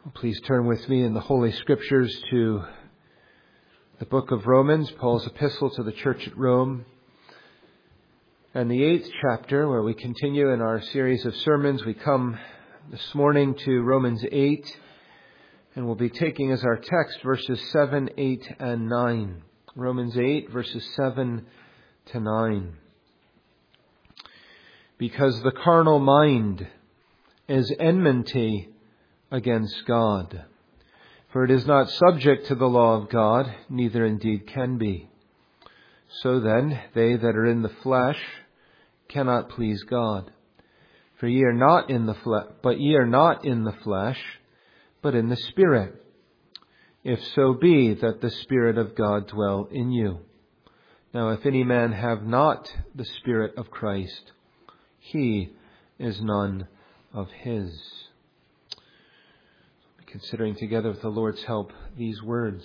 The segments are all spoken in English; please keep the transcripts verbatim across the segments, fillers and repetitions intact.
Please turn with me in the Holy Scriptures to the book of Romans, Paul's epistle to the church at Rome, and the eighth chapter, where we continue in our series of sermons. We come this morning to Romans eight, and we'll be taking as our text verses seven, eight, and nine. Romans eight, verses seven to nine. Because the carnal mind is enmity against God. For it is not subject to the law of God, neither indeed can be. So then, they that are in the flesh cannot please God. For ye are not in the flesh, but ye are not in the flesh, but in the Spirit, if so be that the Spirit of God dwell in you. Now if any man have not the Spirit of Christ, he is none of his. Considering together with the Lord's help these words.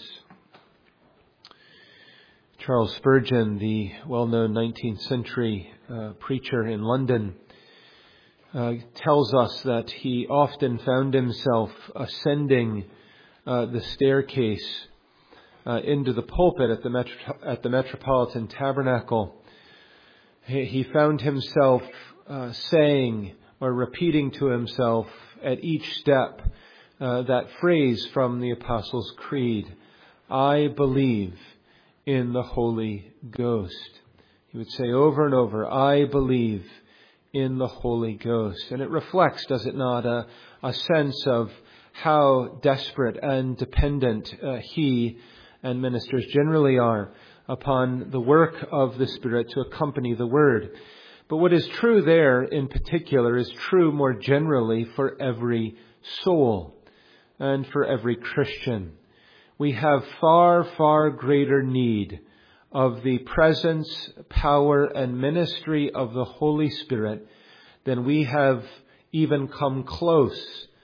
Charles Spurgeon, the well-known nineteenth century uh, preacher in London, uh, tells us that he often found himself ascending uh, the staircase uh, into the pulpit at the, Metro- at the Metropolitan Tabernacle. He, he found himself uh, saying or repeating to himself at each step Uh, that phrase from the Apostles' Creed, I believe in the Holy Ghost. He would say over and over, I believe in the Holy Ghost. And it reflects, does it not, a, a sense of how desperate and dependent uh, he and ministers generally are upon the work of the Spirit to accompany the Word. But what is true there in particular is true more generally for every soul and for every Christian. We have far, far greater need of the presence, power, and ministry of the Holy Spirit than we have even come close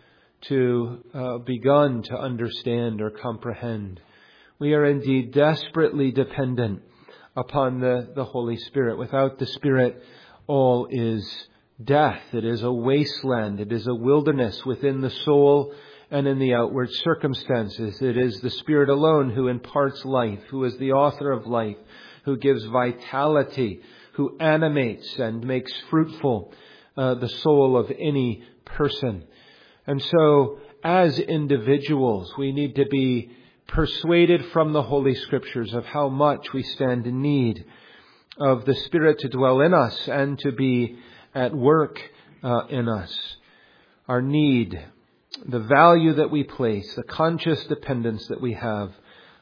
to uh, begun to understand or comprehend. We are indeed desperately dependent upon the, the Holy Spirit. Without the Spirit, all is death. It is a wasteland. It is a wilderness within the soul and in the outward circumstances. It is the Spirit alone who imparts life, who is the author of life, who gives vitality, who animates and makes fruitful uh, the soul of any person. And so, as individuals, we need to be persuaded from the Holy Scriptures of how much we stand in need of the Spirit to dwell in us and to be at work uh, in us. Our need, the value that we place, the conscious dependence that we have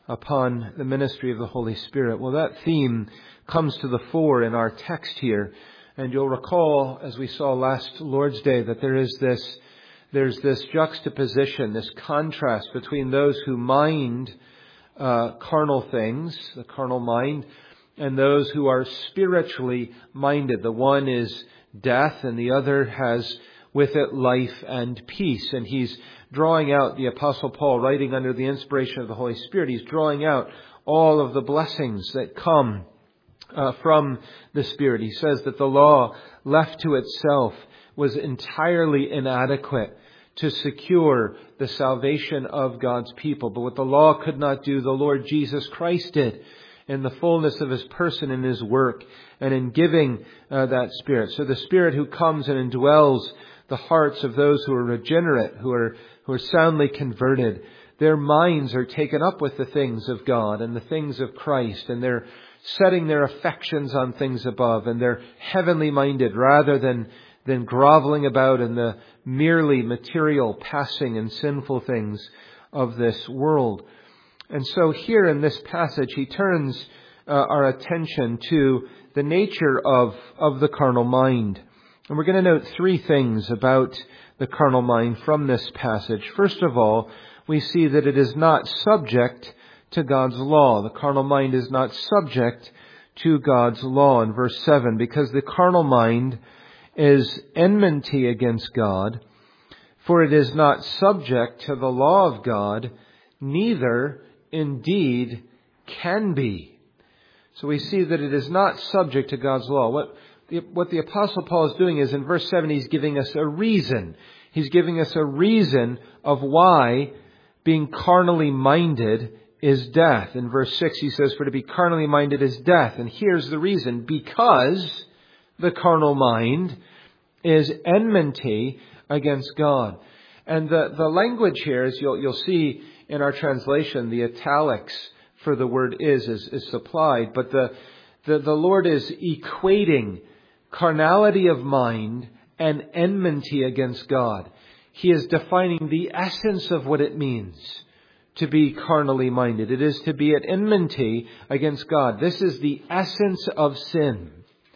upon the ministry of the Holy Spirit. Well, that theme comes to the fore in our text here. And you'll recall, as we saw last Lord's Day, that there is this, there's this juxtaposition, this contrast between those who mind uh, carnal things, the carnal mind, and those who are spiritually minded. The one is death and the other has with it life and peace. And he's drawing out, the Apostle Paul, writing under the inspiration of the Holy Spirit, he's drawing out all of the blessings that come uh, from the Spirit. He says that the law, left to itself, was entirely inadequate to secure the salvation of God's people. But what the law could not do, the Lord Jesus Christ did in the fullness of His person and His work and in giving uh, that Spirit. So the Spirit who comes and indwells the hearts of those who are regenerate, who are who are soundly converted, their minds are taken up with the things of God and the things of Christ, and they're setting their affections on things above, and they're heavenly minded rather than than groveling about in the merely material, passing and sinful things of this world. And so here in this passage, he turns uh, our attention to the nature of of the carnal mind. And we're going to note three things about the carnal mind from this passage. First of all, we see that it is not subject to God's law. The carnal mind is not subject to God's law in verse seven, because the carnal mind is enmity against God, for it is not subject to the law of God, neither indeed can be. So we see that it is not subject to God's law. What The, what the Apostle Paul is doing is in verse seven, he's giving us a reason. He's giving us a reason of why being carnally minded is death. In verse six he says, for to be carnally minded is death. And here's the reason. Because the carnal mind is enmity against God. And the, the language here, as you'll, you'll see in our translation, the italics for the word is, is, is supplied. But the, the, the Lord is equating carnality of mind and enmity against God. He is defining the essence of what it means to be carnally minded. It is to be at enmity against God. This is the essence of sin.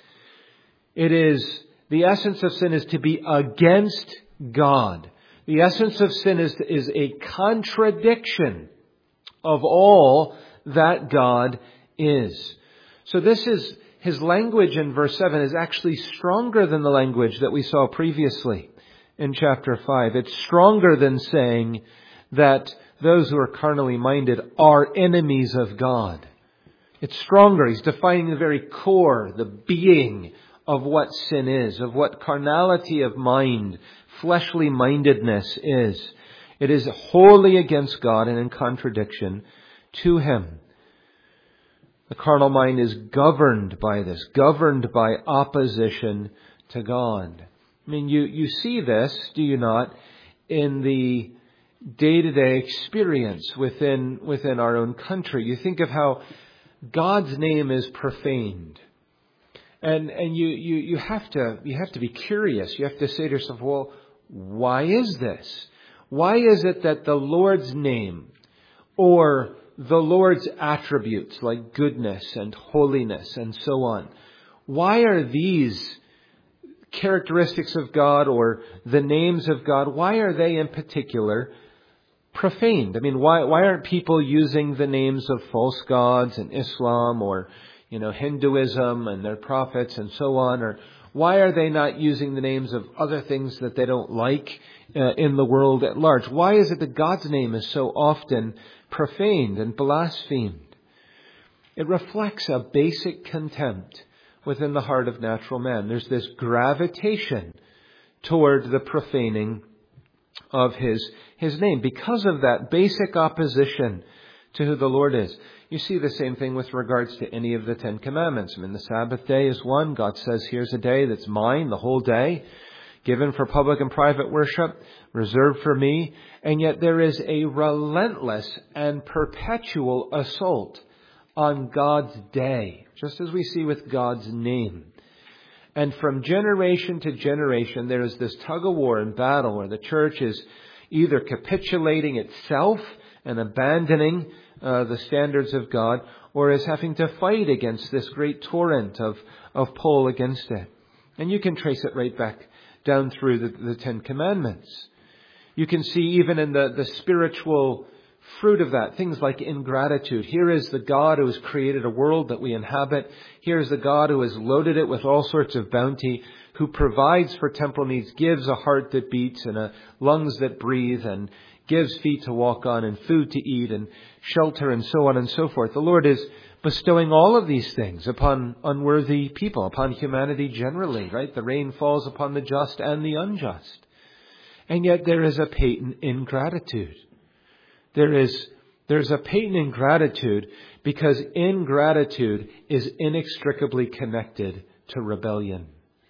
It is, the essence of sin is to be against God. The essence of sin is, is a contradiction of all that God is. So this is, his language in verse seven is actually stronger than the language that we saw previously in chapter five. It's stronger than saying that those who are carnally minded are enemies of God. It's stronger. He's defining the very core, the being of what sin is, of what carnality of mind, fleshly mindedness is. It is wholly against God and in contradiction to Him. The carnal mind is governed by this, governed by opposition to God. I mean, you, you see this, do you not, in the day-to-day experience within, within our own country. You think of how God's name is profaned. And, and you, you, you have to, you have to be curious. You have to say to yourself, well, why is this? Why is it that the Lord's name or the Lord's attributes like goodness and holiness and so on, why are these characteristics of God or the names of God, why are they in particular profaned? I mean, why why aren't people using the names of false gods in Islam or, you know, Hinduism and their prophets and so on? Or why are they not using the names of other things that they don't like uh, in the world at large? Why is it that God's name is so often profaned and blasphemed? It reflects a basic contempt within the heart of natural man. There's this gravitation toward the profaning of his, his name because of that basic opposition to who the Lord is. You see the same thing with regards to any of the Ten Commandments. I mean, the Sabbath day is one. God says, here's a day that's mine, the whole day, given for public and private worship, reserved for me. And yet there is a relentless and perpetual assault on God's day, just as we see with God's name. And from generation to generation, there is this tug of war and battle where the church is either capitulating itself and abandoning uh, the standards of God, or is having to fight against this great torrent of, of pull against it. And you can trace it right back down through the, the Ten Commandments. You can see even in the, the spiritual fruit of that, things like ingratitude. Here is the God who has created a world that we inhabit. Here is the God who has loaded it with all sorts of bounty, who provides for temporal needs, gives a heart that beats and a lungs that breathe, and gives feet to walk on and food to eat and shelter and so on and so forth. The Lord is bestowing all of these things upon unworthy people, upon humanity generally, right? The rain falls upon the just and the unjust. And yet there is a patent ingratitude. There is, there's a patent ingratitude because ingratitude is inextricably connected to rebellion.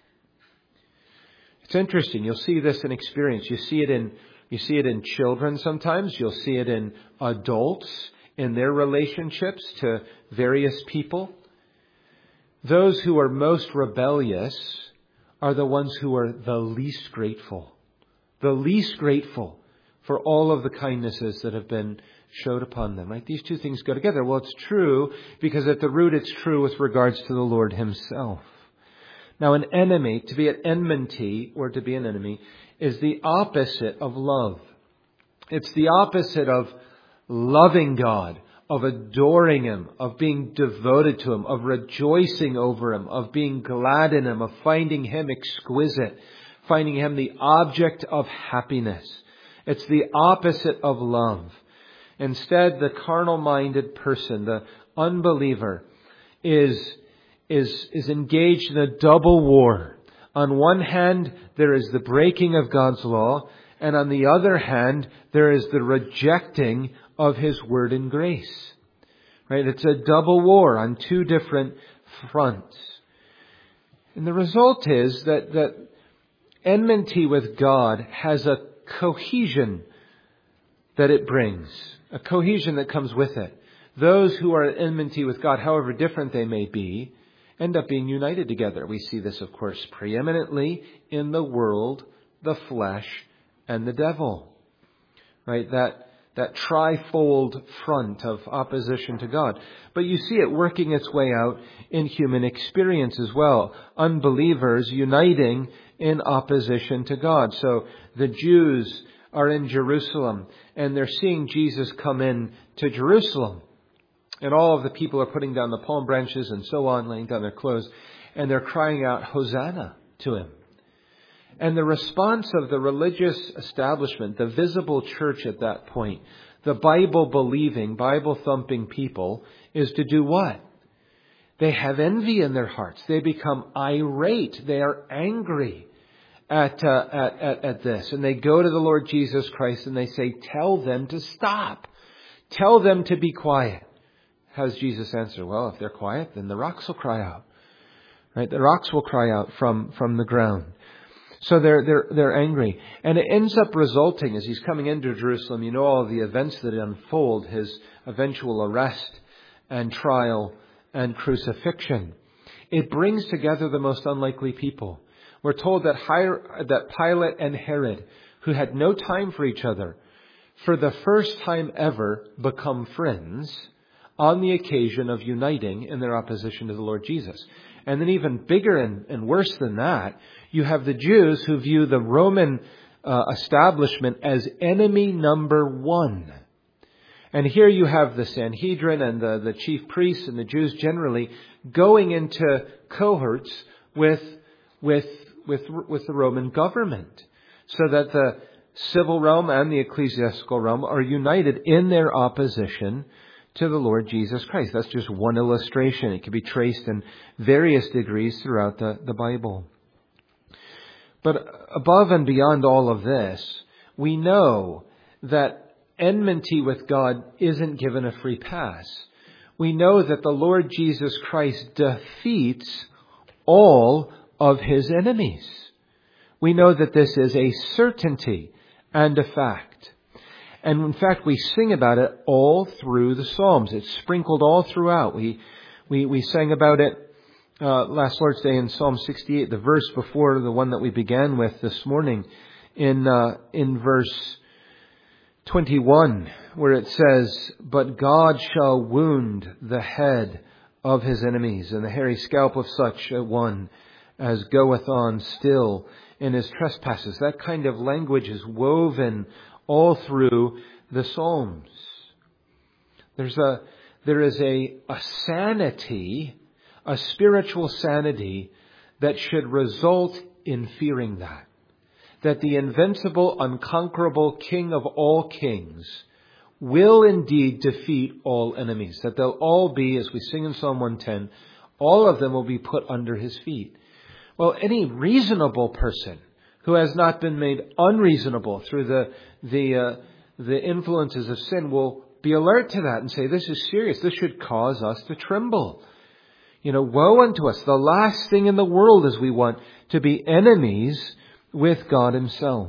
It's interesting. You'll see this in experience. You see it in, you see it in children sometimes. You'll see it in adults in their relationships to various people. Those who are most rebellious are the ones who are the least grateful. The least grateful for all of the kindnesses that have been showed upon them. Right? These two things go together. Well, it's true because at the root it's true with regards to the Lord Himself. Now, an enemy, to be at enmity or to be an enemy, is the opposite of love. It's the opposite of loving God, of adoring Him, of being devoted to Him, of rejoicing over Him, of being glad in Him, of finding Him exquisite, finding Him the object of happiness. It's the opposite of love. Instead, the carnal-minded person, the unbeliever, is, is, is engaged in a double war On one hand, there is the breaking of God's law, and on the other hand, there is the rejecting of His word and grace. Right? It's a double war on two different fronts. And the result is that, that enmity with God has a cohesion that it brings, a cohesion that comes with it. Those who are at enmity with God, however different they may be, end up being united together. We see this, of course, preeminently in the world, the flesh, and the devil. Right? That, that trifold front of opposition to God. But you see it working its way out in human experience as well. Unbelievers uniting in opposition to God. So the Jews are in Jerusalem, and they're seeing Jesus come in to Jerusalem. And all of the people are putting down the palm branches and so on, laying down their clothes. And they're crying out, Hosanna to Him. And the response of the religious establishment, the visible church at that point, the Bible-believing, Bible-thumping people, is to do what? They have envy in their hearts. They become irate. They are angry at, uh, at, at, at this. And they go to the Lord Jesus Christ and they say, tell them to stop. Tell them to be quiet. How does Jesus answer? Well, if they're quiet, then the rocks will cry out. Right? The rocks will cry out from, from the ground. So they're, they're, they're angry. And it ends up resulting, as He's coming into Jerusalem, you know all of the events that unfold, His eventual arrest and trial and crucifixion. It brings together the most unlikely people. We're told that, Hier- that Pilate and Herod, who had no time for each other, for the first time ever become friends on the occasion of uniting in their opposition to the Lord Jesus. And then even bigger and, and worse than that, you have the Jews who view the Roman uh, establishment as enemy number one. And here you have the Sanhedrin and the, the chief priests and the Jews generally going into cohorts with, with, with, with the Roman government, so that the civil realm and the ecclesiastical realm are united in their opposition to the Lord Jesus Christ. That's just one illustration. It can be traced in various degrees throughout the, the Bible. But above and beyond all of this, we know that enmity with God isn't given a free pass. We know that the Lord Jesus Christ defeats all of His enemies. We know that this is a certainty and a fact. And in fact, we sing about it all through the Psalms. It's sprinkled all throughout. We we, we sang about it uh, last Lord's Day in Psalm sixty-eight, the verse before the one that we began with this morning, in uh, in verse twenty-one, where it says, "But God shall wound the head of His enemies, and the hairy scalp of such a one as goeth on still in his trespasses." That kind of language is woven all through the Psalms. There's a, there is a, a sanity, a spiritual sanity that should result in fearing that. That the invincible, unconquerable King of all kings will indeed defeat all enemies. That they'll all be, as we sing in Psalm one ten, all of them will be put under His feet. Well, any reasonable person who has not been made unreasonable through the the uh, the influences of sin will be alert to that and say, this is serious. This should cause us to tremble. You know, woe unto us. The last thing in the world is we want to be enemies with God Himself.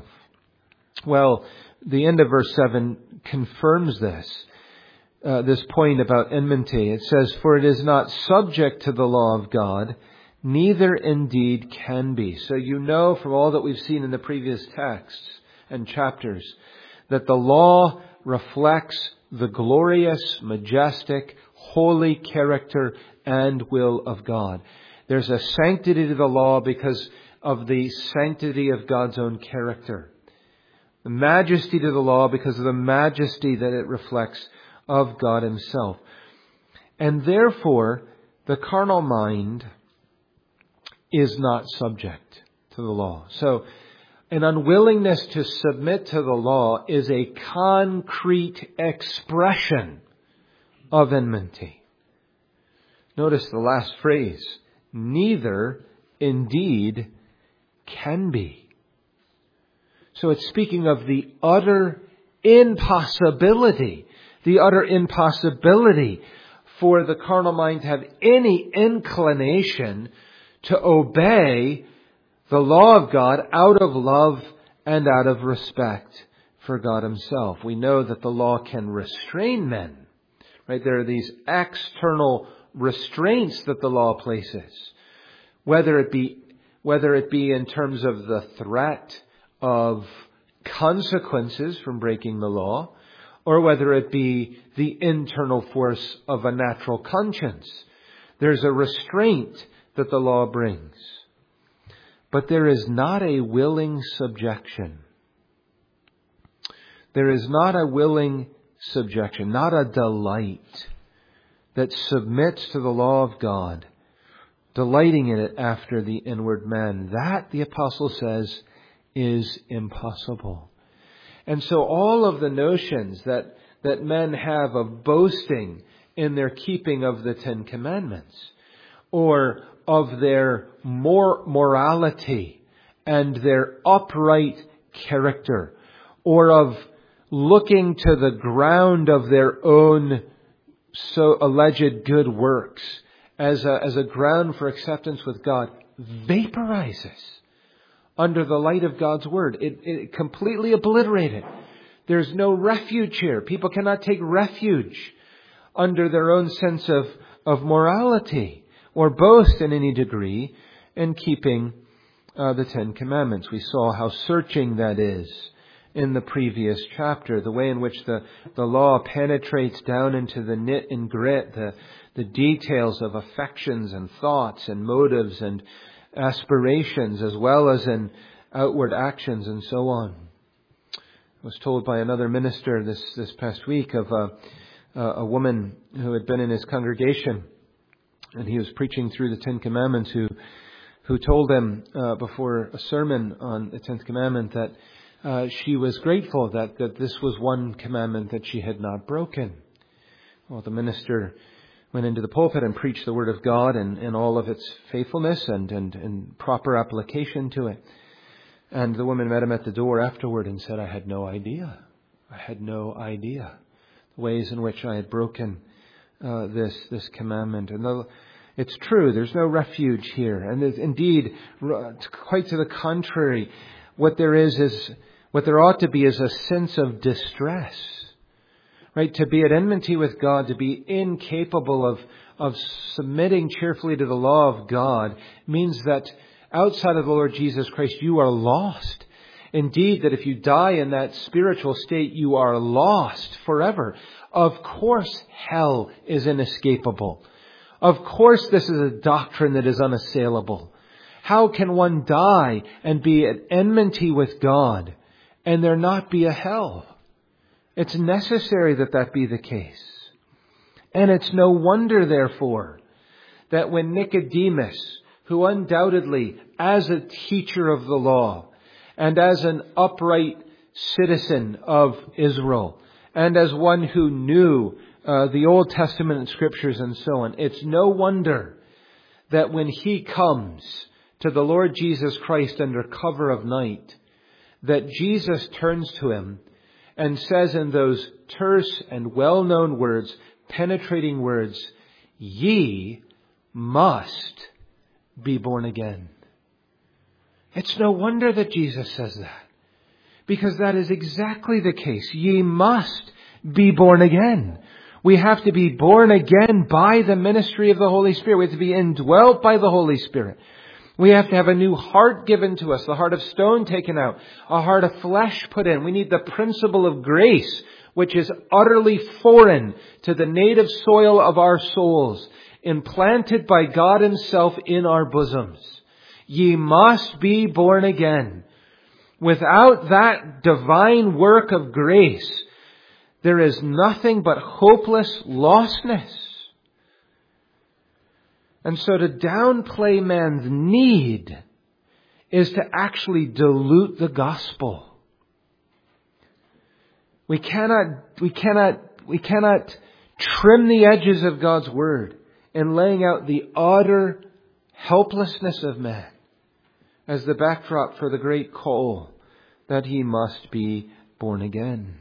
Well, the end of verse seven confirms this, uh, this point about enmity. It says, "For it is not subject to the law of God, neither indeed can be." So you know from all that we've seen in the previous texts and chapters that the law reflects the glorious, majestic, holy character and will of God. There's a sanctity to the law because of the sanctity of God's own character. The majesty to the law because of the majesty that it reflects of God Himself. And therefore, the carnal mind is not subject to the law. So, an unwillingness to submit to the law is a concrete expression of enmity. Notice the last phrase, "neither indeed can be. So it's speaking of the utter impossibility, the utter impossibility for the carnal mind to have any inclination to obey the law of God out of love and out of respect for God Himself. We know that the law can restrain men. Right? There are these external restraints that the law places. Whether it be, whether it be in terms of the threat of consequences from breaking the law, or whether it be the internal force of a natural conscience. There's a restraint that the law brings. But there is not a willing subjection. There is not a willing subjection, not a delight that submits to the law of God, delighting in it after the inward man. That, the apostle says, is impossible. And so all of the notions that, that men have of boasting in their keeping of the Ten Commandments, or of their mor- morality and their upright character, or of looking to the ground of their own so alleged good works as a, as a ground for acceptance with God, vaporizes under the light of God's Word. It, it completely obliterated. There's no refuge here. People cannot take refuge under their own sense of, of morality or boast in any degree in keeping uh, the Ten Commandments. We saw how searching that is in the previous chapter, the way in which the, the law penetrates down into the knit and grit, the, the details of affections and thoughts and motives and aspirations, as well as in outward actions and so on. I was told by another minister this, this past week of a, a woman who had been in his congregation, and he was preaching through the Ten Commandments, who, who told him uh, before a sermon on the Tenth Commandment that Uh, she was grateful that, that this was one commandment that she had not broken. Well, the minister went into the pulpit and preached the Word of God and, and all of its faithfulness and, and, and proper application to it. And the woman met him at the door afterward and said, I had no idea. I had no idea the ways in which I had broken uh, this this commandment. And the, it's true, there's no refuge here. And indeed, quite to the contrary, what there is is What there ought to be is a sense of distress, right? To be at enmity with God, to be incapable of, of submitting cheerfully to the law of God, means that outside of the Lord Jesus Christ, you are lost. Indeed, that if you die in that spiritual state, you are lost forever. Of course, hell is inescapable. Of course, this is a doctrine that is unassailable. How can one die and be at enmity with God and there not be a hell? It's necessary that that be the case. And it's no wonder, therefore, that when Nicodemus, who undoubtedly, as a teacher of the law, and as an upright citizen of Israel, and as one who knew uh, the Old Testament Scriptures and so on, it's no wonder that when he comes to the Lord Jesus Christ under cover of night, that Jesus turns to him and says in those terse and well-known words, penetrating words, ye must be born again. It's no wonder that Jesus says that, because that is exactly the case. Ye must be born again. We have to be born again by the ministry of the Holy Spirit. We have to be indwelt by the Holy Spirit. We have to have a new heart given to us, the heart of stone taken out, a heart of flesh put in. We need the principle of grace, which is utterly foreign to the native soil of our souls, implanted by God Himself in our bosoms. Ye must be born again. Without that divine work of grace, there is nothing but hopeless lostness. And so to downplay man's need is to actually dilute the gospel. We cannot, we cannot, we cannot trim the edges of God's Word in laying out the utter helplessness of man. as the backdrop for the great call that he must be born again.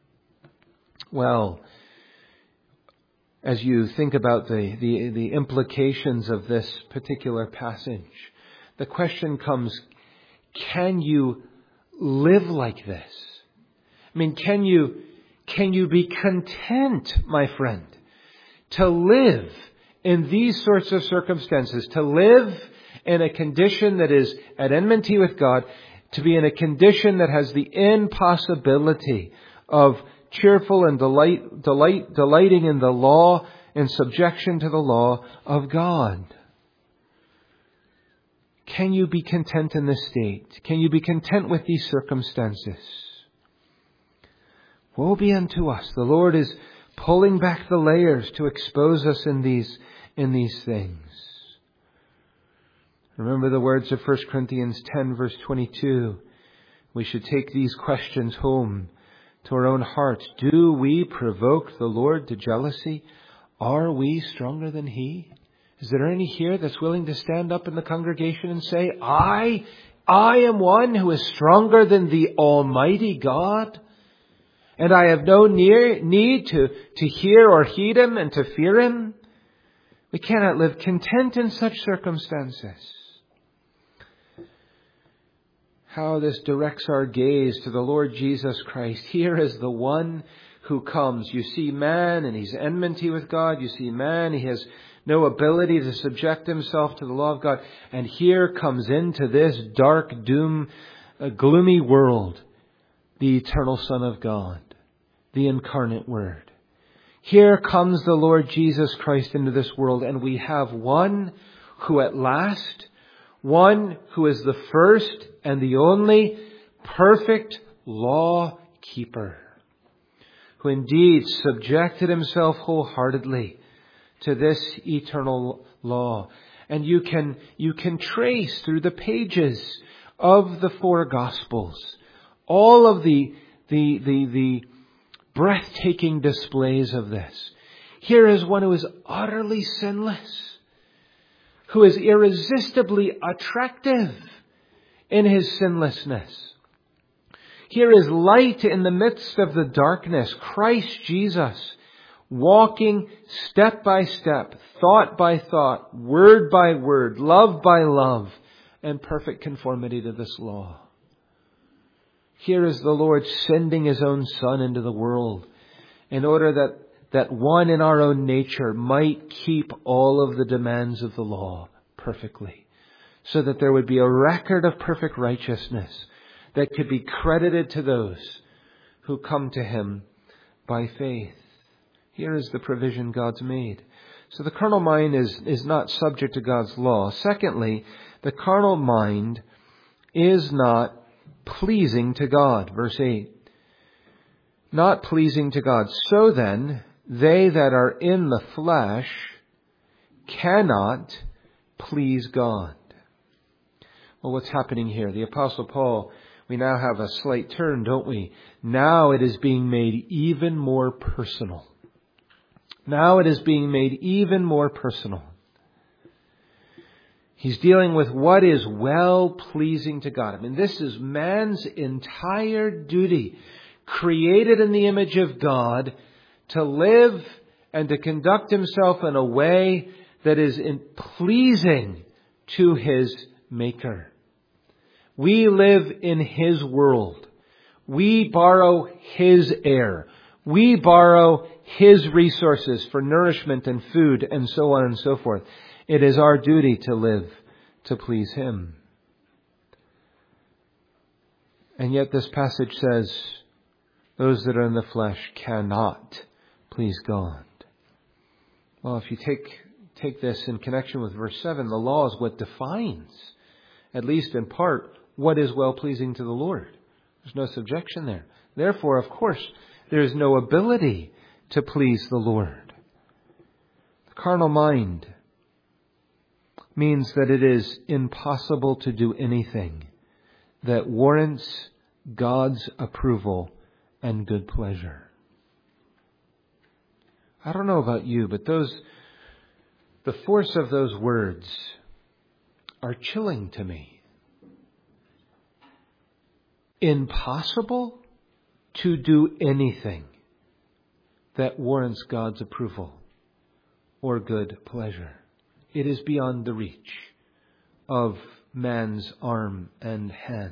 Well, as you think about the, the, the implications of this particular passage, the question comes, can you live like this? I mean, can you, can you be content, my friend, to live in these sorts of circumstances, to live in a condition that is at enmity with God, to be in a condition that has the impossibility of cheerful and delight, delight, delighting in the law and subjection to the law of God? Can you be content in this state? Can you be content with these circumstances? Woe be unto us. The Lord is pulling back the layers to expose us in these, in these things. Remember the words of First Corinthians ten verse twenty-two. We should take these questions home to our own hearts. Do we provoke the Lord to jealousy? Are we stronger than He? Is there any here that's willing to stand up in the congregation and say, I, I am one who is stronger than the Almighty God, and I have no near, need to, to hear or heed Him and to fear Him? We cannot live content in such circumstances. How this directs our gaze to the Lord Jesus Christ. Here is the one who comes. You see man and he's enmity with God. You see man, he has no ability to subject himself to the law of God. And here comes into this dark, doom, uh, gloomy world the eternal Son of God, the incarnate Word. Here comes the Lord Jesus Christ into this world, and we have one who at last, one who is the first and the only perfect law keeper, who indeed subjected himself wholeheartedly to this eternal law. And you can, you can trace through the pages of the four Gospels all of the, the, the, the breathtaking displays of this. Here is one who is utterly sinless, who is irresistibly attractive in his sinlessness. Here is light in the midst of the darkness, Christ Jesus, walking step by step, thought by thought, word by word, love by love, in perfect conformity to this law. Here is the Lord sending His own Son into the world in order that, that one in our own nature might keep all of the demands of the law perfectly, so that there would be a record of perfect righteousness that could be credited to those who come to Him by faith. Here is the provision God's made. So the carnal mind is, is not subject to God's law. Secondly, the carnal mind is not pleasing to God. Verse eight. Not pleasing to God. So then, they that are in the flesh cannot please God. Well, what's happening here? The Apostle Paul, we now have a slight turn, don't we? Now it is being made even more personal. Now it is being made even more personal. He's dealing with what is well-pleasing to God. I mean, this is man's entire duty, created in the image of God, to live and to conduct himself in a way that is in pleasing to his Maker. We live in His world. We borrow His air. We borrow His resources for nourishment and food and so on and so forth. It is our duty to live to please Him. And yet this passage says, those that are in the flesh cannot please God. Well, if you take, take this in connection with verse seven, the law is what defines, at least in part, what is well-pleasing to the Lord. There's no subjection there. Therefore, of course, there is no ability to please the Lord. The carnal mind means that it is impossible to do anything that warrants God's approval and good pleasure. I don't know about you, but those, the force of those words are chilling to me. impossible to do anything that warrants God's approval or good pleasure. It is beyond the reach of man's arm and hand.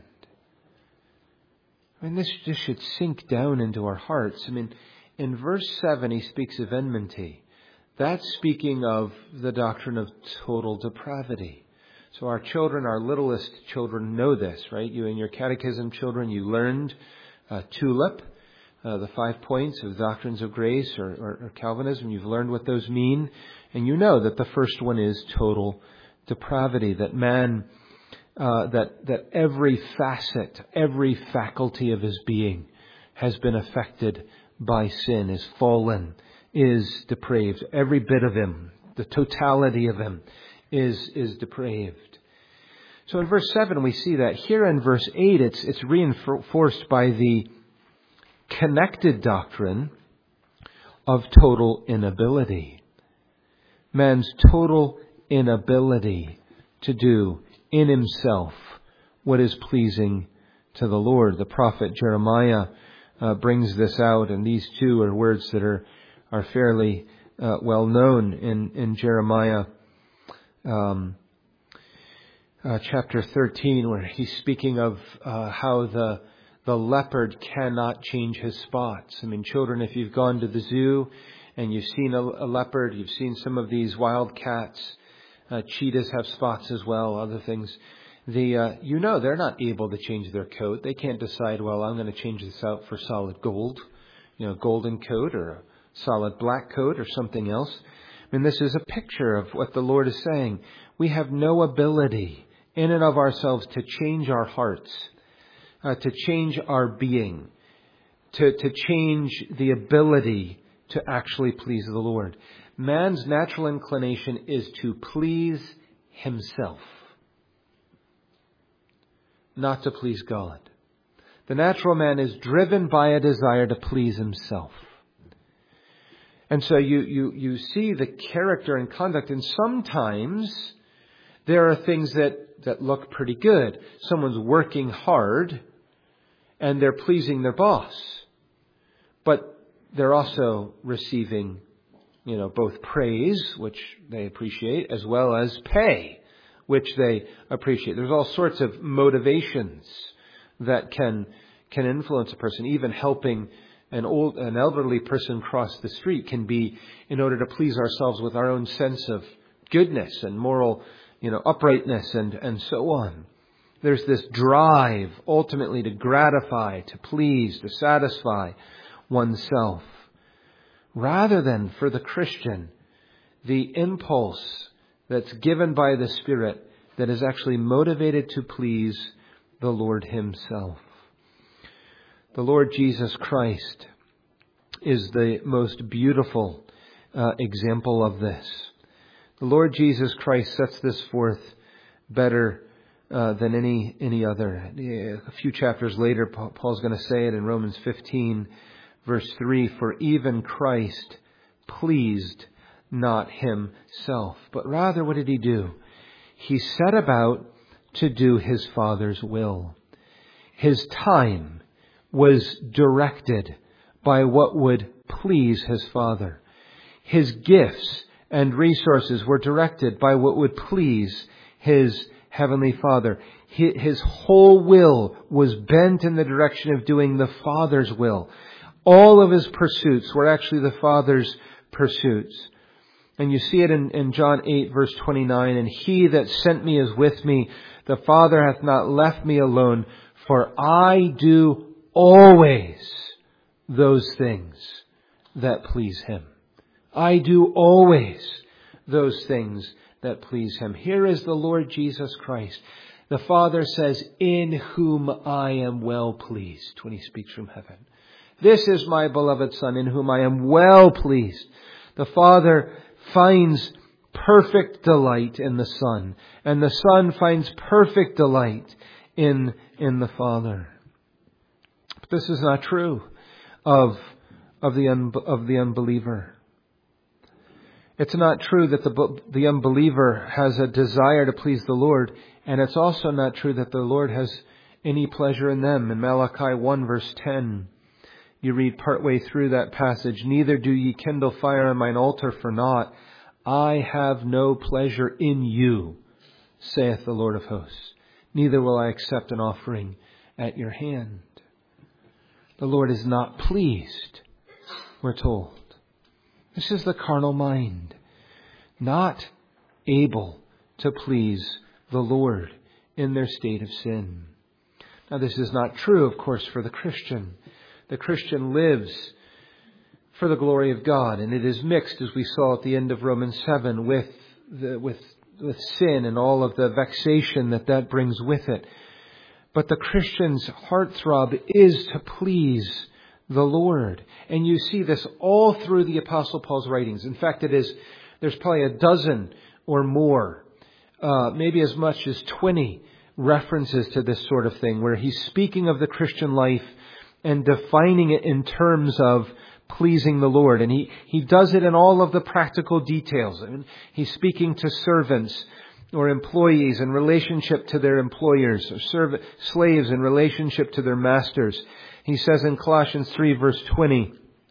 I mean, this just should sink down into our hearts. I mean, in verse seven, he speaks of enmity. That's speaking of the doctrine of total depravity. So our children, our littlest children know this, right? You in your catechism, children, you learned uh, TULIP, uh, the five points of doctrines of grace or, or, or Calvinism. You've learned what those mean. And you know that the first one is total depravity, that man, uh, that, that every facet, every faculty of his being has been affected by sin, is fallen, is depraved. Every bit of him, the totality of him is, is depraved. So in verse seven we see that. Here in verse eight it's, it's reinforced by the connected doctrine of total inability. Man's total inability to do in himself what is pleasing to the Lord. The prophet Jeremiah uh, brings this out, and these two are words that are are fairly uh, well known in in Jeremiah um, uh, chapter thirteen, where he's speaking of uh, how the the leopard cannot change his spots. I mean, children, if you've gone to the zoo and you've seen a, a leopard, you've seen some of these wild cats, uh, cheetahs have spots as well, other things. The uh, you know they're not able to change their coat. They can't decide, well, I'm going to change this out for solid gold, you know, golden coat or a solid black coat or something else. I mean, this is a picture of what the Lord is saying. We have no ability in and of ourselves to change our hearts, uh, to change our being, to, to change the ability to actually please the Lord. Man's natural inclination is to please himself, not to please God. The natural man is driven by a desire to please himself. And so you, you, you see the character and conduct, and sometimes there are things that, that look pretty good. Someone's working hard and they're pleasing their boss, but they're also receiving, you know, both praise, which they appreciate, as well as pay, which they appreciate. There's all sorts of motivations that can can influence a person. Even helping an old, an elderly person cross the street can be in order to please ourselves with our own sense of goodness and moral, you know, uprightness and, and so on. There's this drive ultimately to gratify, to please, to satisfy oneself. Rather than for the Christian, the impulse that's given by the Spirit that is actually motivated to please the Lord Himself. The Lord Jesus Christ is the most beautiful uh, example of this. The Lord Jesus Christ sets this forth better uh, than any any other. A few chapters later, Paul's going to say it in Romans fifteen, verse three, "For even Christ pleased not himself, but rather what did he do? He set about to do his Father's will." His time was directed by what would please his Father. His gifts and resources were directed by what would please his Heavenly Father. His whole will was bent in the direction of doing the Father's will. All of his pursuits were actually the Father's pursuits. And you see it in, in John eight, verse twenty-nine, "And he that sent me is with me. The Father hath not left me alone, for I do always those things that please him." I do always those things that please him. Here is the Lord Jesus Christ. The Father says, "In whom I am well pleased," when he speaks from heaven. "This is my beloved Son, in whom I am well pleased." The Father finds perfect delight in the Son, and the Son finds perfect delight in, in the Father. But this is not true of, of, the, un, of the unbeliever. It's not true that the, the unbeliever has a desire to please the Lord, and it's also not true that the Lord has any pleasure in them. In Malachi one verse ten, you read partway through that passage, neither do ye kindle fire on mine altar for naught. I have no pleasure in you, saith the Lord of hosts. Neither will I accept an offering at your hand. The Lord is not pleased, we're told. This is the carnal mind, not able to please the Lord in their state of sin. Now, this is not true, of course, for the Christian. The Christian lives for the glory of God, and it is mixed, as we saw at the end of Romans seven, with the, with with sin and all of the vexation that that brings with it. But the Christian's heartthrob is to please the Lord. And you see this all through the Apostle Paul's writings. In fact, it is there's probably a dozen or more, uh, maybe as much as twenty references to this sort of thing, where he's speaking of the Christian life and defining it in terms of pleasing the Lord. And he, he does it in all of the practical details. I mean, he's speaking to servants or employees in relationship to their employers, or serv- slaves in relationship to their masters. He says in Colossians three verse twenty,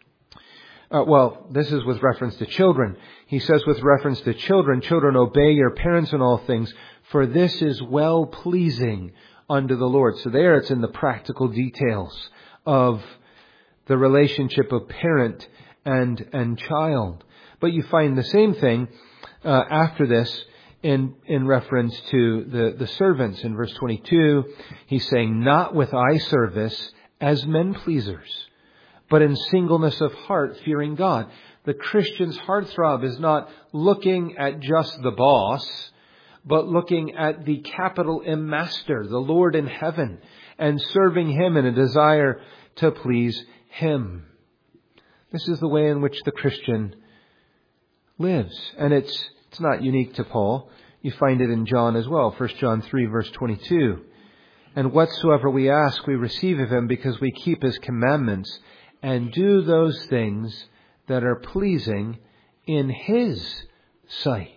uh, well, this is with reference to children. He says with reference to children, children, obey your parents in all things, for this is well pleasing unto the Lord. So there it's in the practical details of the relationship of parent and and child. But you find the same thing uh, after this in in reference to the, the servants. In verse twenty-two, he's saying, not with eye service as men pleasers, but in singleness of heart, fearing God. The Christian's heartthrob is not looking at just the boss, but looking at the capital M Master, the Lord in heaven, and serving Him in a desire to please Him. This is the way in which the Christian lives. And it's it's not unique to Paul. You find it in John as well. First John three verse twenty-two. And whatsoever we ask, we receive of Him, because we keep His commandments and do those things that are pleasing in His sight.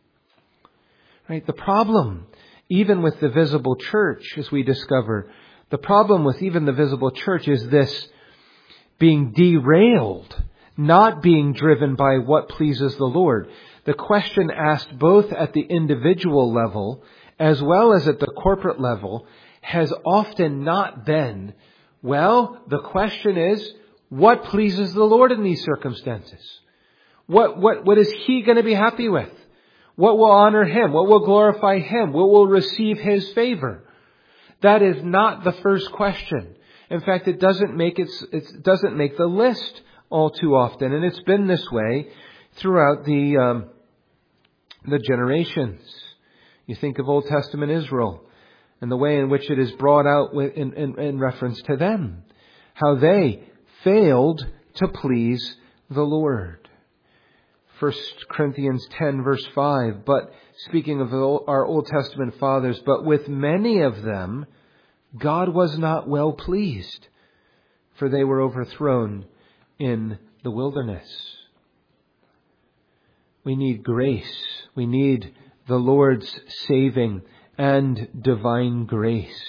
Right? The problem, even with the visible church, as we discover, the problem with even the visible church is this: being derailed, not being driven by what pleases the Lord. The question asked both at the individual level as well as at the corporate level has often not been, well, the question is, what pleases the Lord in these circumstances? What, what, what is He going to be happy with? What will honor Him? What will glorify Him? What will receive His favor? That is not the first question. In fact, it doesn't make it, it doesn't make the list all too often, and it's been this way throughout the um, the generations. You think of Old Testament Israel and the way in which it is brought out in, in, in reference to them, how they failed to please the Lord. First Corinthians ten verse five. But speaking of our Old Testament fathers, but with many of them God was not well pleased, for they were overthrown in the wilderness. We need grace. We need the Lord's saving and divine grace.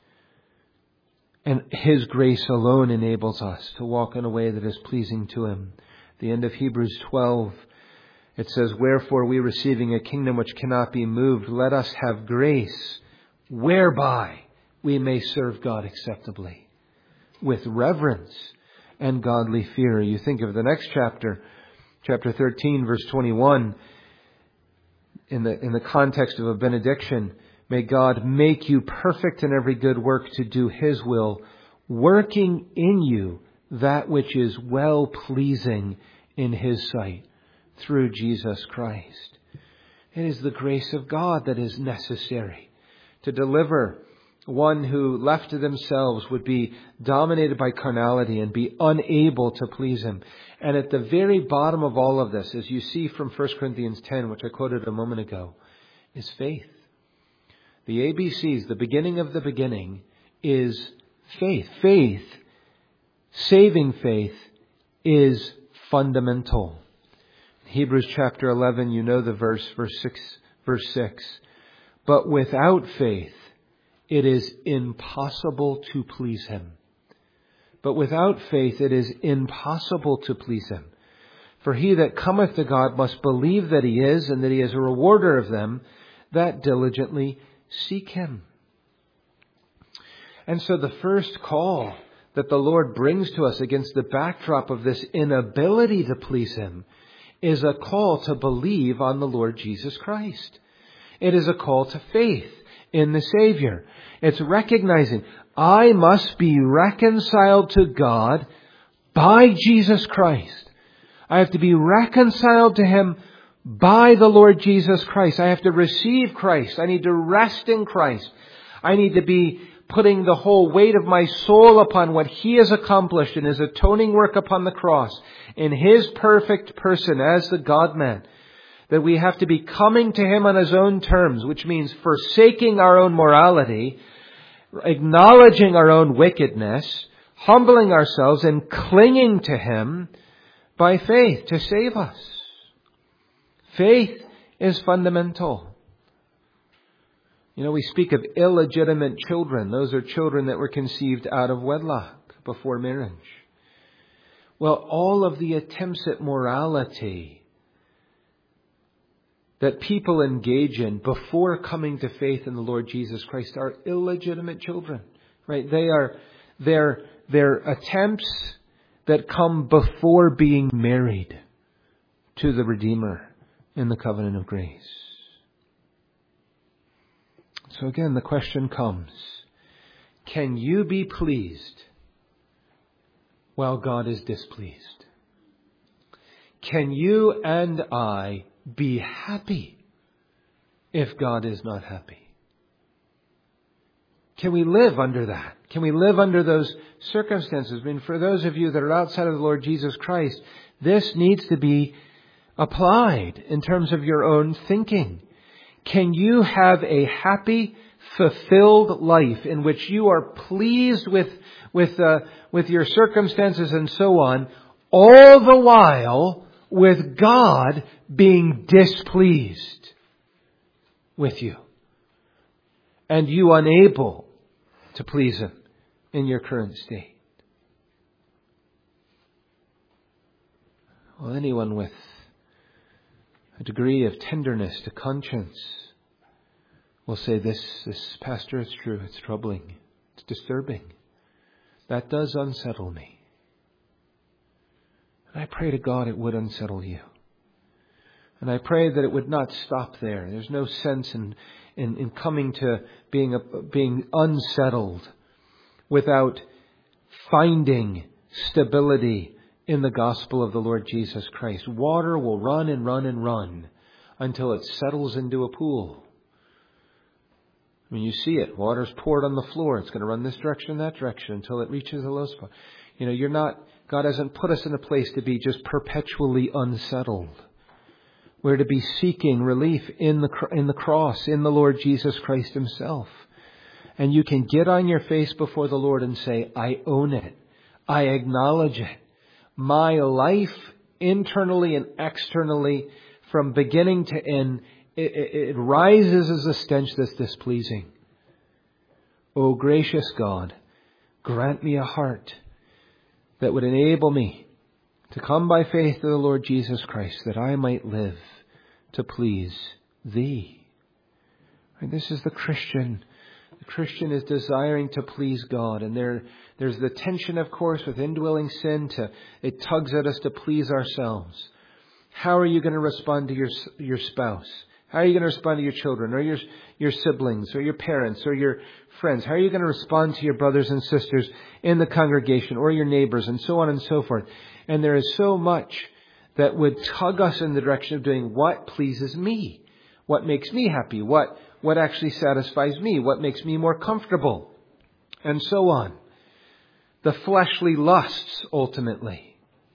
And His grace alone enables us to walk in a way that is pleasing to Him. At the end of Hebrews twelve, it says, wherefore we, receiving a kingdom which cannot be moved, let us have grace whereby we may serve God acceptably, with reverence and godly fear. You think of the next chapter, chapter thirteen, verse twenty-one, in the in the context of a benediction, may God make you perfect in every good work to do His will, working in you that which is well pleasing in His sight, through Jesus Christ. It is the grace of God that is necessary to deliver one who, left to themselves, would be dominated by carnality and be unable to please Him. And at the very bottom of all of this, as you see from First Corinthians ten, which I quoted a moment ago, is faith. The A B Cs, the beginning of the beginning, is faith. Faith, saving faith, is fundamental. Hebrews chapter eleven, you know the verse, verse six, verse six. But without faith, it is impossible to please Him. But without faith, it is impossible to please Him. For he that cometh to God must believe that He is, and that He is a rewarder of them that diligently seek Him. And so the first call that the Lord brings to us against the backdrop of this inability to please Him is a call to believe on the Lord Jesus Christ. It is a call to faith in the Savior. It's recognizing I must be reconciled to God by Jesus Christ. I have to be reconciled to Him by the Lord Jesus Christ. I have to receive Christ. I need to rest in Christ. I need to be putting the whole weight of my soul upon what He has accomplished in His atoning work upon the cross, in His perfect person as the God-man. That we have to be coming to Him on His own terms, which means forsaking our own morality, acknowledging our own wickedness, humbling ourselves and clinging to Him by faith to save us. Faith is fundamental. You know, we speak of illegitimate children. Those are children that were conceived out of wedlock before marriage. Well, all of the attempts at morality that people engage in before coming to faith in the Lord Jesus Christ are illegitimate children, right? They are, they're, they're attempts that come before being married to the Redeemer in the covenant of grace. So again, the question comes, can you be pleased while God is displeased? Can you and I be happy if God is not happy? Can we live under that? Can we live under those circumstances? I mean, for those of you that are outside of the Lord Jesus Christ, this needs to be applied in terms of your own thinking. Can you have a happy, fulfilled life in which you are pleased with, with, uh, with your circumstances and so on, all the while with God being displeased with you, and you unable to please Him in your current state? Well, anyone with a degree of tenderness to conscience will say, this, this, Pastor, it's true, it's troubling, it's disturbing. That does unsettle me. And I pray to God it would unsettle you. And I pray that it would not stop there. There's no sense in, in, in coming to being, a, being unsettled without finding stability in the gospel of the Lord Jesus Christ. Water will run and run and run until it settles into a pool. I mean, you see it. Water's poured on the floor. It's going to run this direction, that direction until it reaches a low spot. You know, you're not, God hasn't put us in a place to be just perpetually unsettled. We're to be seeking relief in the, in the cross, in the Lord Jesus Christ Himself. And you can get on your face before the Lord and say, I own it. I acknowledge it. My life, internally and externally, from beginning to end, it, it, it rises as a stench that's displeasing. O gracious God, grant me a heart that would enable me to come by faith to the Lord Jesus Christ, that I might live to please Thee. And this is the Christian. The Christian is desiring to please God. And there, there's the tension, of course, with indwelling sin. To, it tugs at us to please ourselves. How are you going to respond to your, your spouse? How are you going to respond to your children or your, your siblings or your parents or your friends? How are you going to respond to your brothers and sisters in the congregation or your neighbors and so on and so forth? And there is so much that would tug us in the direction of doing what pleases me, what makes me happy, what, what actually satisfies me, what makes me more comfortable, and so on. The fleshly lusts, ultimately.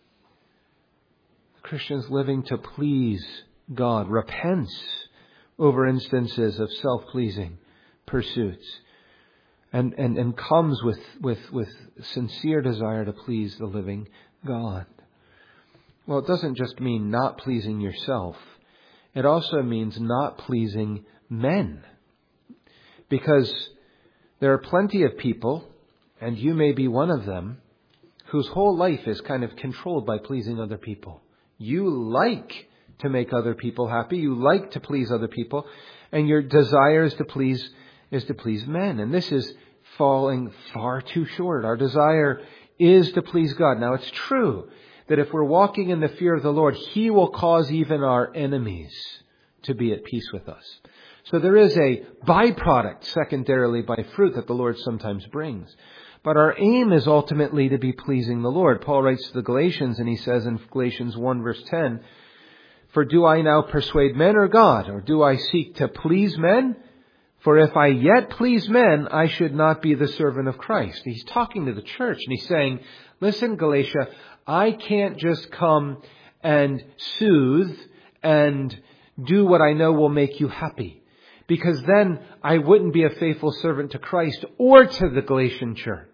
The Christian's living to please God repents over instances of self-pleasing pursuits and, and, and comes with, with, with sincere desire to please the living God. Well, it doesn't just mean not pleasing yourself. It also means not pleasing men. Because There are plenty of people, and you may be one of them, whose whole life is kind of controlled by pleasing other people. You like to make other people happy. You like to please other people. And your desire is to please, is to please men. And this is falling far too short. Our desire is to please God. Now, it's true that if we're walking in the fear of the Lord, He will cause even our enemies to be at peace with us. So there is a byproduct, secondarily, by fruit that the Lord sometimes brings. But our aim is ultimately to be pleasing the Lord. Paul writes to the Galatians, and he says in Galatians one verse ten, "For do I now persuade men or God? Or do I seek to please men? For if I yet please men, I should not be the servant of Christ." He's talking to the church, and he's saying, listen, Galatia, I can't just come and soothe and do what I know will make you happy. Because then I wouldn't be a faithful servant to Christ or to the Galatian church.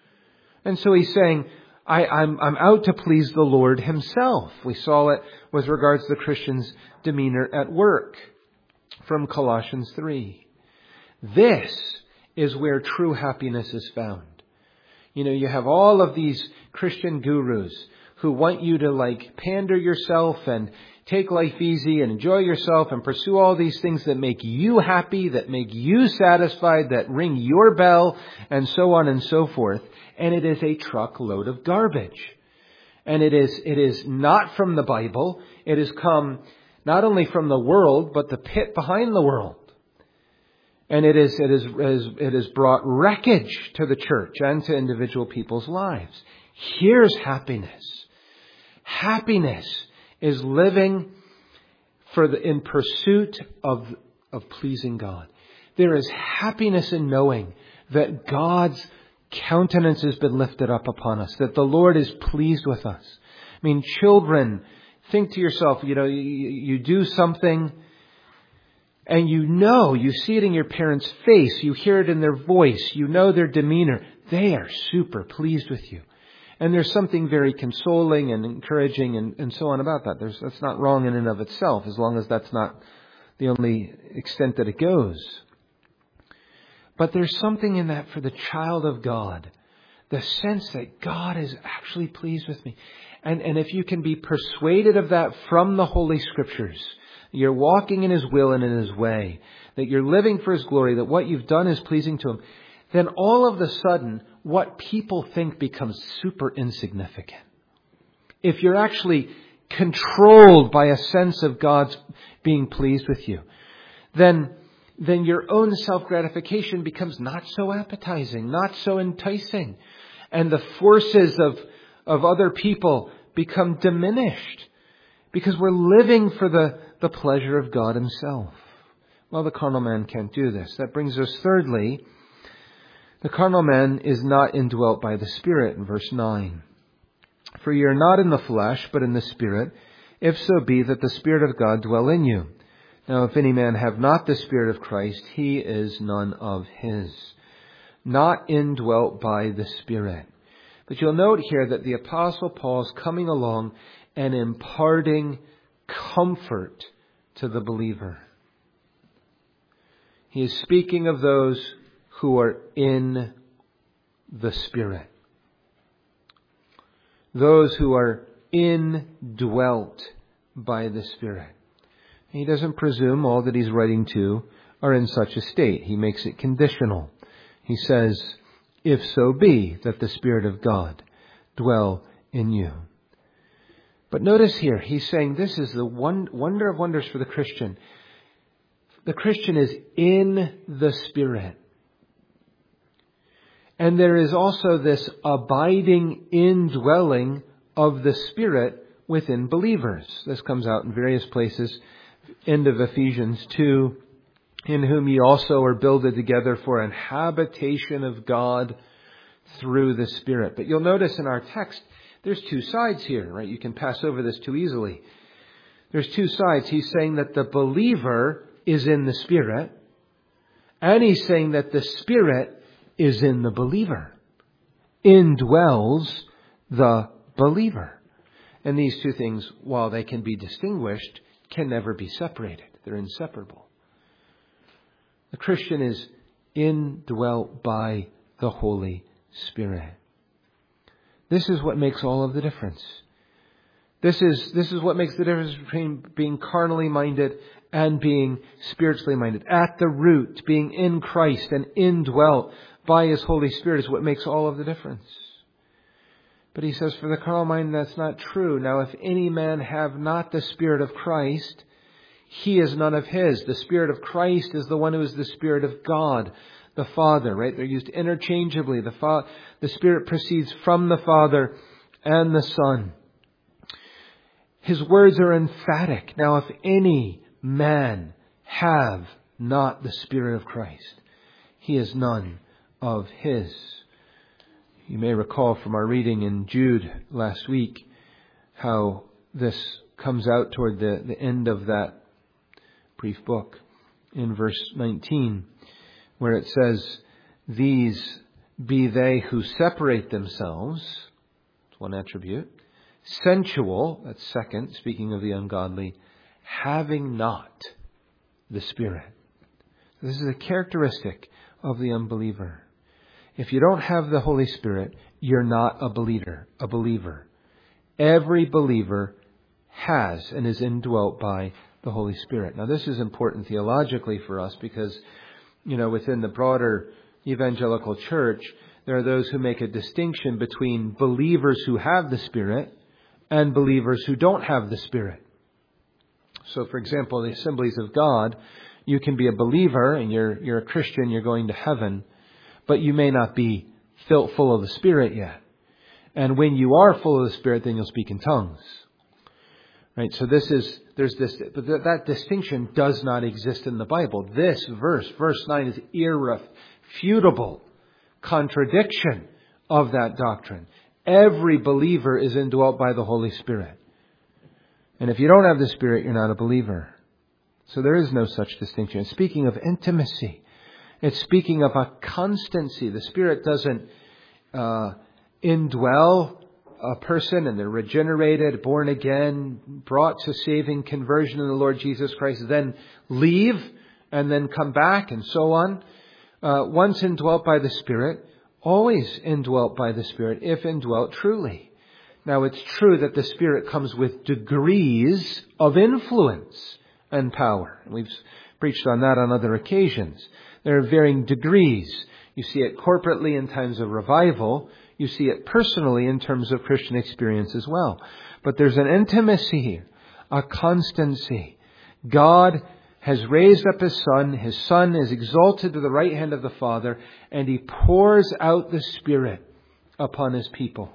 And so he's saying, I, I'm, I'm out to please the Lord Himself. We saw it with regards to the Christian's demeanor at work from Colossians three. This is where true happiness is found. You know, you have all of these Christian gurus who want you to like pander yourself and take life easy and enjoy yourself and pursue all these things that make you happy, that make you satisfied, that ring your bell, and so on and so forth. And it is a truckload of garbage. And it is, it is not from the Bible. It has come not only from the world, but the pit behind the world. And it is, it is, it has brought wreckage to the church and to individual people's lives. Here's happiness. Happiness is living for the, in pursuit of, of pleasing God. There is happiness in knowing that God's countenance has been lifted up upon us, that the Lord is pleased with us. I mean, children, think to yourself, you know, you, you do something and you know, you see it in your parents' face, you hear it in their voice, you know their demeanor. They are super pleased with you. And there's something very consoling and encouraging and, and so on about that. There's, that's not wrong in and of itself, as long as that's not the only extent that it goes. But there's something in that for the child of God. The sense that God is actually pleased with me. And, and if you can be persuaded of that from the Holy Scriptures, you're walking in His will and in His way, that you're living for His glory, that what you've done is pleasing to Him, then all of a sudden, what people think becomes super insignificant. If you're actually controlled by a sense of God's being pleased with you, then, then your own self-gratification becomes not so appetizing, not so enticing. And the forces of, of other people become diminished because we're living for the, the pleasure of God Himself. Well, the carnal man can't do this. That brings us thirdly, the carnal man is not indwelt by the Spirit, in verse nine. For ye are not in the flesh, but in the Spirit, if so be that the Spirit of God dwell in you. Now, if any man have not the Spirit of Christ, he is none of His. Not indwelt by the Spirit. But you'll note here that the Apostle Paul is coming along and imparting comfort to the believer. He is speaking of those who are in the Spirit. Those who are indwelt by the Spirit. He doesn't presume all that he's writing to are in such a state. He makes it conditional. He says, if so be that the Spirit of God dwell in you. But notice here, he's saying this is the one wonder of wonders for the Christian. The Christian is in the Spirit. And there is also this abiding indwelling of the Spirit within believers. This comes out in various places. End of Ephesians two, in whom ye also are builded together for an habitation of God through the Spirit. But you'll notice in our text, there's two sides here, right? You can pass over this too easily. There's two sides. He's saying that the believer is in the Spirit, and he's saying that the Spirit is in the believer, indwells the believer. And these two things, while they can be distinguished, can never be separated. They're inseparable. The Christian is indwelt by the Holy Spirit. This is what makes all of the difference. This is, this is what makes the difference between being carnally minded and being spiritually minded. At the root, being in Christ and indwelt by His Holy Spirit is what makes all of the difference. But he says, for the carnal mind, that's not true. Now, if any man have not the Spirit of Christ, he is none of his. The Spirit of Christ is the one who is the Spirit of God, the Father, right? They're used interchangeably. The, fa- the Spirit proceeds from the Father and the Son. His words are emphatic. Now, if any man have not the Spirit of Christ, he is none of his. You may recall from our reading in Jude last week how this comes out toward the, the end of that brief book in verse nineteen, where it says, these be they who separate themselves, that's one attribute, sensual, that's second, speaking of the ungodly, having not the Spirit. This is a characteristic of the unbeliever. If you don't have the Holy Spirit, you're not a believer, a believer. Every believer has and is indwelt by the Holy Spirit. Now, this is important theologically for us because, you know, within the broader evangelical church, there are those who make a distinction between believers who have the Spirit and believers who don't have the Spirit. So, for example, the Assemblies of God, you can be a believer and you're you're a Christian, you're going to heaven, but you may not be filled full of the Spirit yet. And when you are full of the Spirit, then you'll speak in tongues. Right? So this is, there's this, but that distinction does not exist in the Bible. This verse, verse nine, is irrefutable contradiction of that doctrine. Every believer is indwelt by the Holy Spirit. And if you don't have the Spirit, you're not a believer. So there is no such distinction. Speaking of intimacy, it's speaking of a constancy. The Spirit doesn't uh, indwell a person and they're regenerated, born again, brought to saving conversion in the Lord Jesus Christ, then leave and then come back and so on. Uh, once indwelt by the Spirit, always indwelt by the Spirit, if indwelt truly. Now, it's true that the Spirit comes with degrees of influence and power. We've preached on that on other occasions. There are varying degrees. You see it corporately in times of revival. You see it personally in terms of Christian experience as well. But there's an intimacy here, a constancy. God has raised up His Son. His Son is exalted to the right hand of the Father, and He pours out the Spirit upon His people.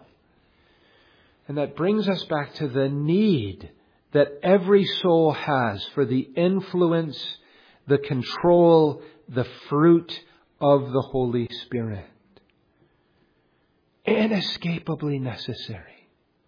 And that brings us back to the need that every soul has for the influence, the control, the fruit of the Holy Spirit. Inescapably necessary.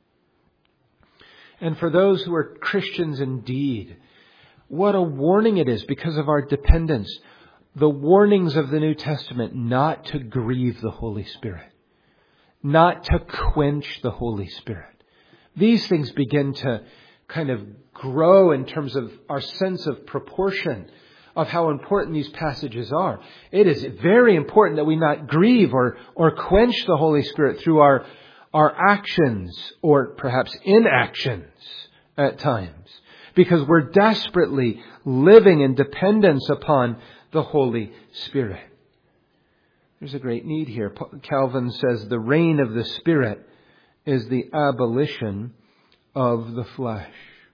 And for those who are Christians indeed, what a warning it is because of our dependence. The warnings of the New Testament not to grieve the Holy Spirit. Not to quench the Holy Spirit. These things begin to kind of grow in terms of our sense of proportion of how important these passages are. It is very important that we not grieve or, or quench the Holy Spirit through our, our actions or perhaps inactions at times. Because we're desperately living in dependence upon the Holy Spirit. There's a great need here. Calvin says the reign of the Spirit is the abolition of the flesh.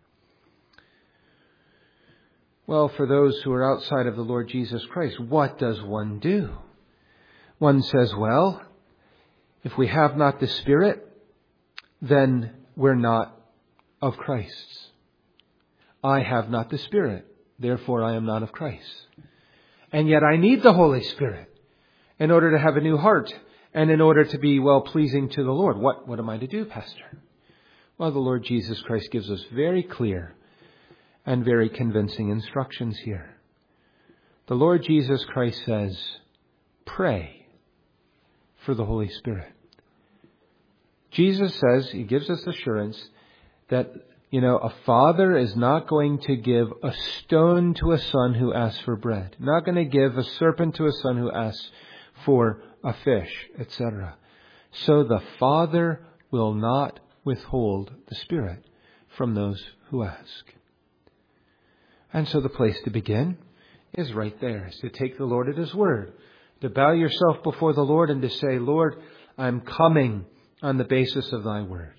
Well, for those who are outside of the Lord Jesus Christ, what does one do? One says, well, if we have not the Spirit, then we're not of Christ. I have not the Spirit, therefore I am not of Christ. And yet I need the Holy Spirit in order to have a new heart and in order to be well-pleasing to the Lord. What, what am I to do, Pastor? Well, the Lord Jesus Christ gives us very clear and very convincing instructions here. The Lord Jesus Christ says, pray for the Holy Spirit. Jesus says, He gives us assurance that You know, a father is not going to give a stone to a son who asks for bread. Not going to give a serpent to a son who asks for a fish, et cetera. So the Father will not withhold the Spirit from those who ask. And so the place to begin is right there, is to take the Lord at His word, to bow yourself before the Lord and to say, Lord, I'm coming on the basis of Thy word.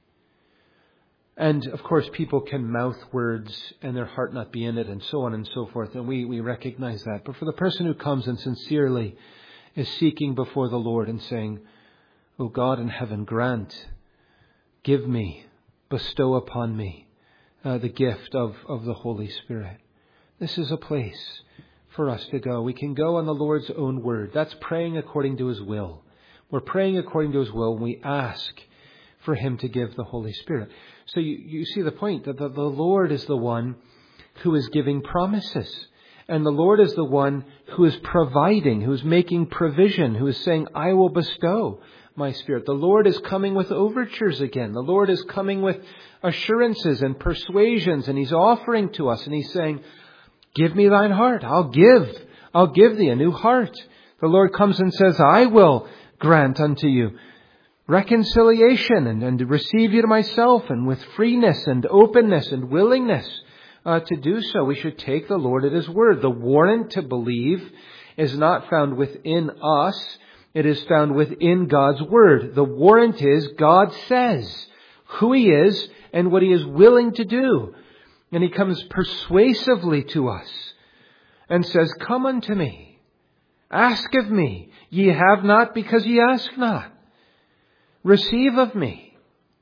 And of course, people can mouth words and their heart not be in it and so on and so forth. And we, we recognize that. But for the person who comes and sincerely is seeking before the Lord and saying, O God in heaven, grant, give me, bestow upon me uh, the gift of, of the Holy Spirit. This is a place for us to go. We can go on the Lord's own word. That's praying according to His will. We're praying according to His will when we ask for Him to give the Holy Spirit. So you, you see the point that the, the Lord is the one who is giving promises. And the Lord is the one who is providing, who is making provision, who is saying, I will bestow my Spirit. The Lord is coming with overtures again. The Lord is coming with assurances and persuasions, and He's offering to us, and He's saying, give me thine heart. I'll give. I'll give thee a new heart. The Lord comes and says, I will grant unto you reconciliation and, and receive you to myself, and with freeness and openness and willingness uh, to do so. We should take the Lord at His word. The warrant to believe is not found within us. It is found within God's word. The warrant is God says who He is and what He is willing to do. And He comes persuasively to us and says, come unto me. Ask of me. Ye have not because ye ask not. Receive of me.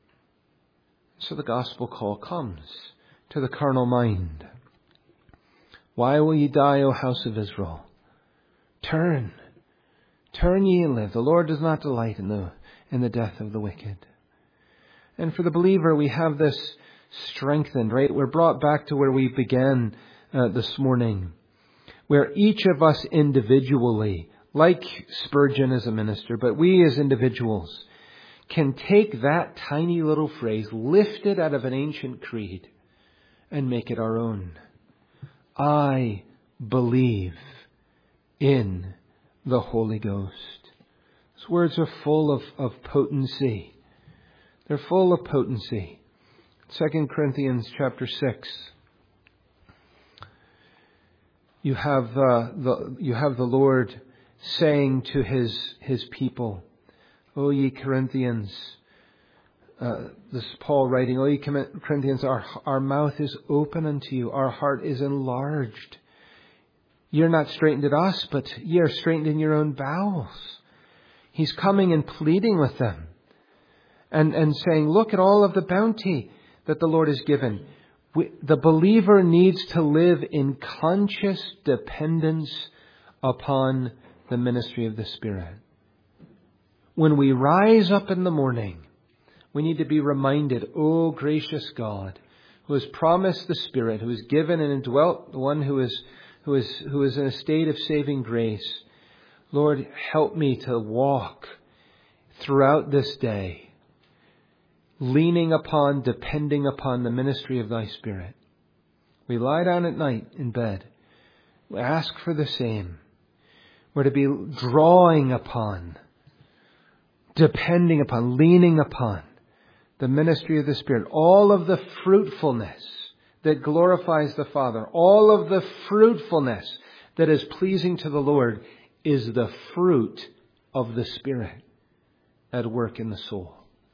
So the gospel call comes to the carnal mind. Why will ye die, O house of Israel? Turn. Turn ye and live. The Lord does not delight in the, in the death of the wicked. And for the believer, we have this strengthened, right? We're brought back to where we began uh, this morning, where each of us individually, like Spurgeon as a minister, but we as individuals, can take that tiny little phrase, lifted out of an ancient creed, and make it our own. I believe in the Holy Ghost. These words are full of, of potency. They're full of potency. Second Corinthians chapter six. You have uh, the you have the Lord saying to His His people, O ye Corinthians, uh, this is Paul writing, O ye Corinthians, our, our mouth is open unto you, our heart is enlarged. You're not straitened at us, but ye are straitened in your own bowels. He's coming and pleading with them and, and saying, look at all of the bounty that the Lord has given. We, the believer needs to live in conscious dependence upon the ministry of the Spirit. When we rise up in the morning, we need to be reminded, O gracious God, who has promised the Spirit, who has given and indwelt the one who is who is who is in a state of saving grace. Lord, help me to walk throughout this day, leaning upon, depending upon the ministry of Thy Spirit. We lie down at night in bed. We ask for the same. We're to be drawing upon, depending upon, leaning upon the ministry of the Spirit. All of the fruitfulness that glorifies the Father, all of the fruitfulness that is pleasing to the Lord is the fruit of the Spirit at work in the soul.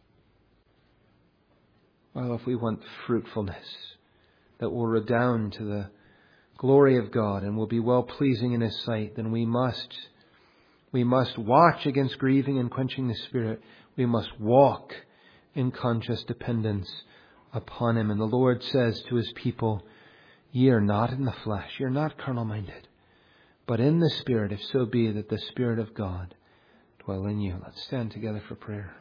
Well, if we want fruitfulness that will redound to the glory of God and will be well pleasing in His sight, then we must we must watch against grieving and quenching the Spirit. We must walk in conscious dependence upon Him. And the Lord says to His people, ye are not in the flesh, you're not carnal minded, but in the Spirit, if so be that the Spirit of God dwell in you. Let's stand together for prayer.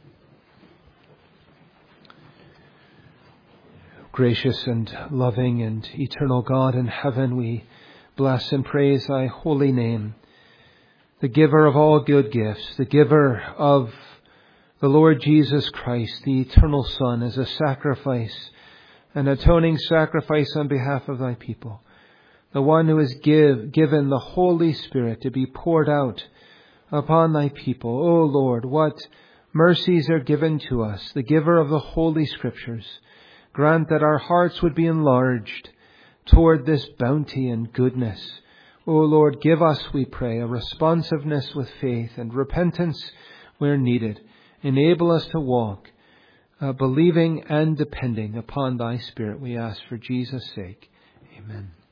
Gracious and loving and eternal God in heaven, we bless and praise Thy holy name, the giver of all good gifts, the giver of the Lord Jesus Christ, the eternal Son, as a sacrifice an atoning sacrifice on behalf of thy people, the one who has give, given the Holy Spirit to be poured out upon thy people. O Lord, what mercies are given to us, the giver of the Holy Scriptures. Grant that our hearts would be enlarged toward this bounty and goodness. O Lord, give us, we pray, a responsiveness with faith and repentance where needed. Enable us to walk uh, believing and depending upon thy Spirit, we ask for Jesus' sake. Amen.